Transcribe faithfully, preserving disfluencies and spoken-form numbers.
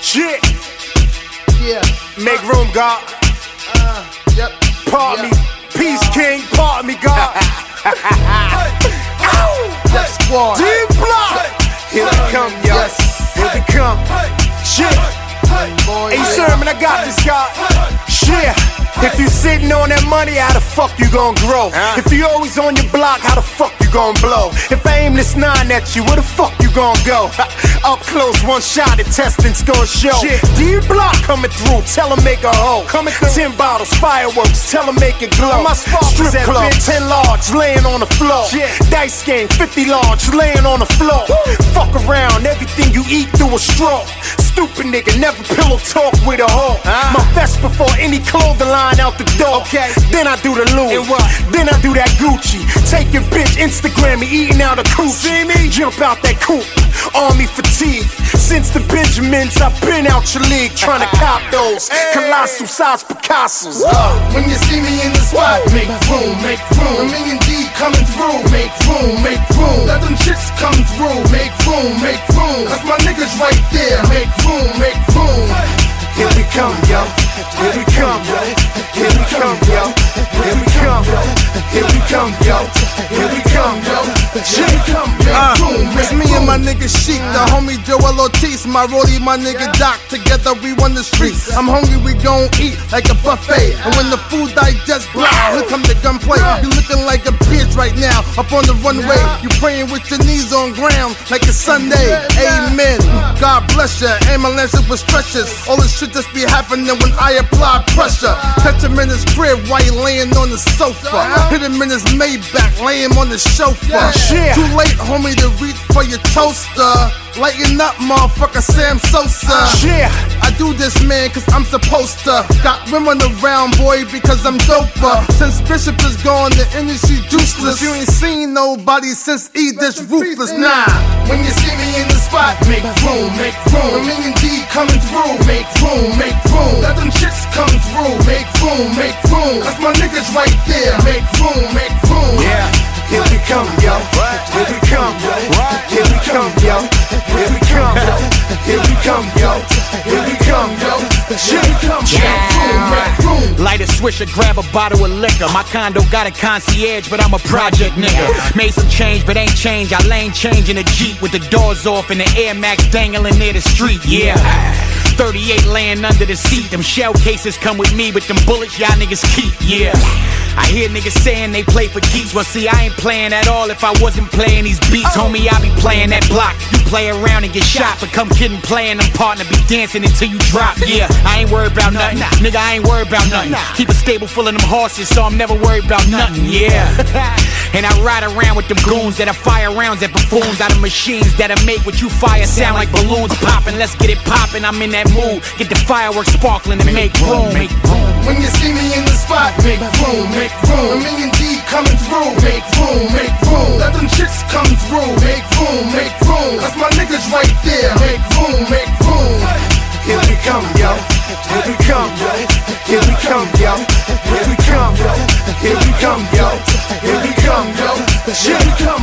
Shit. Yeah. Make room, God. Uh, yep. Pardon yeah. me. Peace uh, King, pardon me, God. Death Squad. D-Block. Here we come, yo. Yes. Here we come. Shit. Boy, Hey, yeah. Sherman, I got this, God. Shit. If you sitting on that money, how the fuck you gon' grow? Huh? If you always on your block, how the fuck you gon' blow? If I aim this nine at you, where the fuck you gon' go? Up close, one shot, the testing's gon' show. D-Block coming through, tell him make a hoe. Coming through. Ten bottles, fireworks, tell him make it glow. My strip club, ten large, laying on the floor. Shit. Dice game, fifty large, laying on the floor. Woo. Fuck around, everything you eat through a straw. Stupid nigga, never pillow talk with a hoe. Ah. My vest before any clothing line out the door. Okay. Then I do the Louis. Then I do that Gucci. Take your bitch, Instagram me, eating out a coochie. See me? Jump out that coupe, army fatigue. Since the Benjamins, I've been out your league, trying to cop those hey. Colossal size Picassos. Uh. When you see me in the spot, make room, make room. A million D coming through, make room, make room. Let them chicks come through, make room, make room. Cause my niggas right there, make room, make room. Here we come, yo. Here we come, yo. Here we come, yo. Here we come, yo. Here we come, yo. Here we come, yo. Here we come, yo. Uh, it's me and my nigga Sheik, the homie Joel Ortiz, my rollie, my nigga Doc. Together we run the streets. I'm hungry, we gon' eat like a buffet. And when the food digests, blah, here come the gunplay. You looking like a bitch right now, up on the runway. You praying with your knees on ground like it's Sunday. Amen. God bless ya. Ambulance with stretchers. All this shit just be happening when I apply pressure. Catch him in his crib while he laying on the sofa. Hit him in his Maybach, lay him on the chauffeur. Too late, homie, to reach for your toaster. Lighten up, motherfucker, Sam Sosa. Yeah. I do this, man, cause I'm supposed to. Got women around, boy, because I'm doper. Since Bishop is gone, the industry juiceless. You ain't seen nobody since E. This ruthless, nah. When you see me in the spot, make room, make room. A million D coming through, make room, make room. Let them chicks come through, make room, make room. Cause my niggas right there, make room, make room. Yeah. Here we come, yo. Here we come, yo. Here we come, yo. Here we come, yo. Here we come, yo. Here we come, yo. Here we come, yo. Light a swisher, grab a bottle of liquor. My condo got a concierge, but I'm a project nigga. Made some change, but ain't change. I lane change in a Jeep with the doors off and the Air Max dangling near the street. Yeah. thirty-eight laying under the seat. Them shell cases come with me, with them bullets y'all niggas keep. Yeah. I hear niggas saying they play for keeps. Well, see, I ain't playing at all if I wasn't playing these beats. Homie, I be playing that block. You play around and get shot, but come kidding, playing them partner, be dancing until you drop. Yeah, I ain't worried about nothing. Nigga, I ain't worried about nothing. Keep a stable full of them horses, so I'm never worried about nothing. Yeah. And I ride around with them goons that'll fire rounds at buffoons out of machines that'll make what you fire sound like balloons popping. Let's get it popping. I'm in that mood. Get the fireworks sparkling and make room. Make room. When you see me in the spot, make room, make room. A million D coming through, make room, make room. Let them chicks come through, make room, make room. Cause my niggas right there, make room, make room. Here we come, yo. Here we come, yo. Here we come, yo. Here we come, yo. Here we come, yo. Here we come, yo. Here we come.